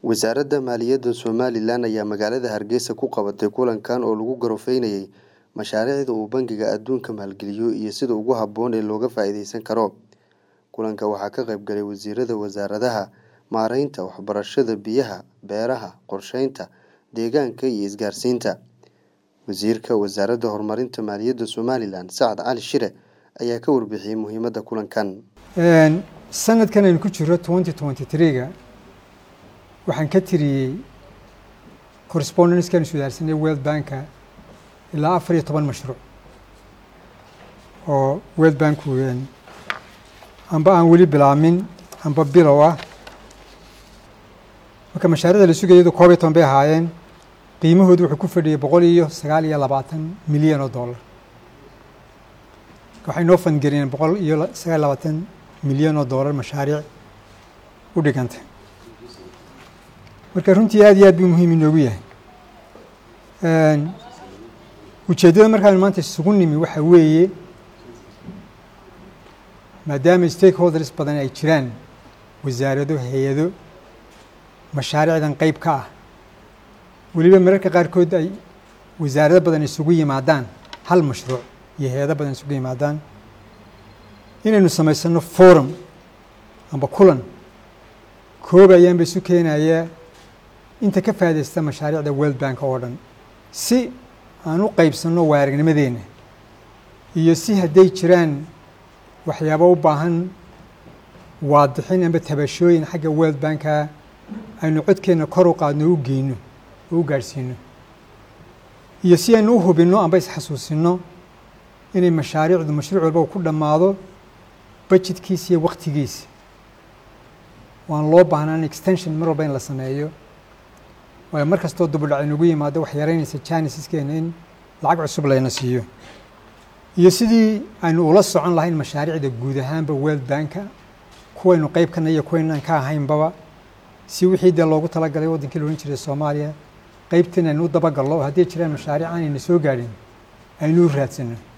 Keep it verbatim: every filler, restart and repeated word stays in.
wasaaradda maaliyadda Somaliland ayaa magaalada Hargeysa ku qabatay kulankan oo lagu garofeynayay mashaariicda uu bangiga adduunka maalgeliyo iyo sida ugu habboon ee looga faa'iideysan karo. Kulanka waxaa ka qayb galay wasiirada wasaaradaha maareynta, waxbarashada, biyaha, beeraha, qorsheynta, deegaanka iyo isgaarsiinta. Wasiirka wasaaradda horumarinta maaliyadda Somaliland Sacad Cali Shire ayaa ka warbixiyay muhiimadda kulankan. Een sanadkan aynu ku jiro twenty twenty-three ga waxaan ka tiriyay correspondence-kan suudaarsanay World Bank-ka ilaa afar iyo toban mashruuc oo World Bank weyn amba aan weli bilaamin amba bilow ah. marka mashaariicda la sugayay koob iyo toban bay ahaayeen, qiimahoodu wuxuu ku fadhiyay boqol iyo sagaal iyo labaatan milyan oo dollar. waxay noo fangareen boqol iyo sagaal iyo labaatan milyan oo dollar mashaariic u dhigantay. marka runtii aad iyo aad buu muhiim inoogu yahay. een ujeedada markaan maanta isugu nimi waxa weeye maadaama stakeholders badan ay jiraan, wasaarado, hay'ado mashaariicdan qayb ka ah, weliba mararka qaarkood ay wasaarado badan isugu yimaadaan hal mashruuc iyo hay'ado badan isugu yimaadaan, inaynu samaysano forum amba kulan koob ayaanba isu keenaya inta ka faa'iideysta mashaariicda World Bank oo dhan, si aan u qaybsano waaragnimadeena iyo si hadday jiraan waxyaabo u baahan waadixin amba tabashooyin xagga World Bank-ka aynu codkeena kor u qaadno u geyno u gaarsiino, iyo si aynu u hubinno amba isxasuusino inay mashaariicdu mashruuc walba ku dhammaado budgetkiisa iyo waqtigiisa. waan loo baahnaan extension mar walba in la sameeyo, waayo mar kastoo dubudhac inugu yimaado wax yaraynaysa chances-keena in lacag cusub layna siiyo, iyo sidii aynu ula socon lahayn mashaariicda guud ahaanba World Bank-ka, kuwaynu qayb kana iyo kuwaynaan ka ahaynbaba, si wixii dee loogu talagalay waddankii la odhan jiray Soomaaliya qaybtan aynu u dabagallo oo haddii jiraan mashaariic aanayna soo gaadhin aynu u raadsano.